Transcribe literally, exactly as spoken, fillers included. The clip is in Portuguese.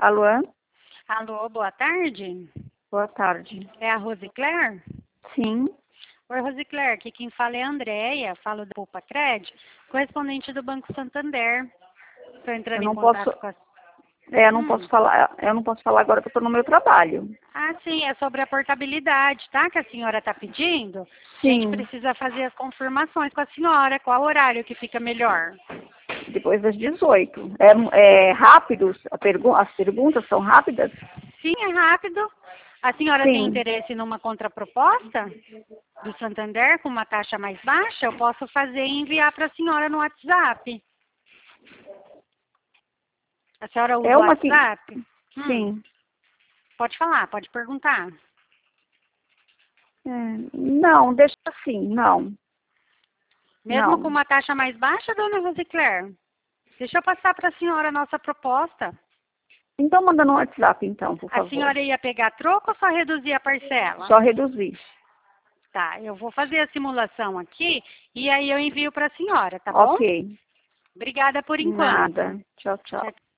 Alô? Alô, boa tarde. Boa tarde. É a Rosicler? Sim. Oi, Rosicler, aqui quem fala é a Andréia, falo da Poupa Cred, correspondente do Banco Santander. Estou entrando Eu em não contato posso, com a... é, eu não Hum. posso falar, eu não posso falar agora que eu estou no meu trabalho. Ah, sim, é sobre a portabilidade, tá? Que a senhora está pedindo. A gente Sim. precisa fazer as confirmações com a senhora, qual horário que fica melhor. Depois das dezoito. É, é rápido? A pergu as perguntas são rápidas? Sim, é rápido. A senhora tem Sim. interesse numa contraproposta do Santander com uma taxa mais baixa? Eu posso fazer e enviar para a senhora no WhatsApp. A senhora usa É o uma que... WhatsApp? Hum, Sim. pode falar, pode perguntar. É, não, deixa assim, não. Mesmo com Não. uma taxa mais baixa, dona Rosicler? Deixa eu passar para a senhora a nossa proposta. Então manda no WhatsApp, então, por A favor. senhora ia pegar troco ou só reduzir a parcela? Só reduzir. Tá, eu vou fazer a simulação aqui e aí eu envio para a senhora, tá bom? Ok. Obrigada por enquanto. Nada. Tchau, tchau. Tchau,